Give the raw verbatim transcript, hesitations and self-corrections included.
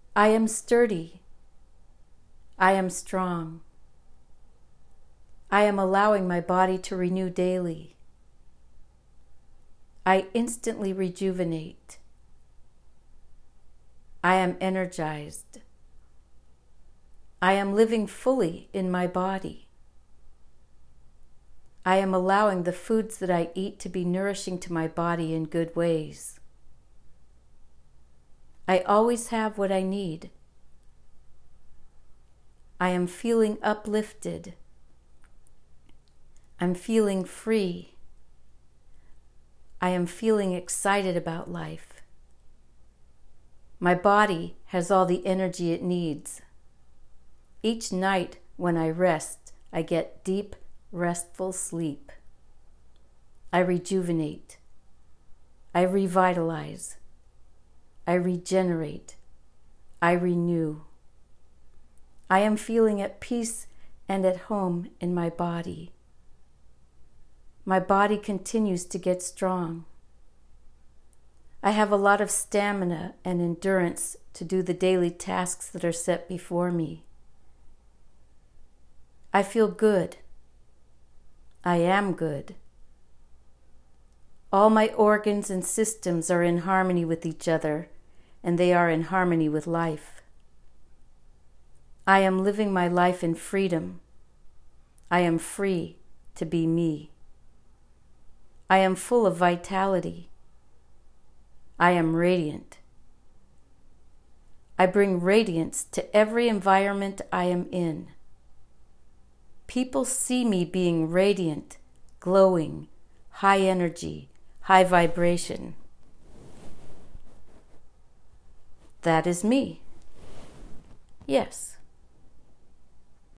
I am sturdy. I am strong. I am allowing my body to renew daily. I instantly rejuvenate. I am energized. I am living fully in my body. I am allowing the foods that I eat to be nourishing to my body in good ways. I always have what I need. I am feeling uplifted. I'm feeling free. I am feeling excited about life. My body has all the energy it needs. Each night when I rest, I get deep, restful sleep. I rejuvenate. I revitalize. I regenerate. I renew. I am feeling at peace and at home in my body. My body continues to get strong. I have a lot of stamina and endurance to do the daily tasks that are set before me. I feel good. I am good. All my organs and systems are in harmony with each other, and they are in harmony with life. I am living my life in freedom. I am free to be me. I am full of vitality. I am radiant. I bring radiance to every environment I am in. People see me being radiant, glowing, high energy, high vibration. That is me. Yes.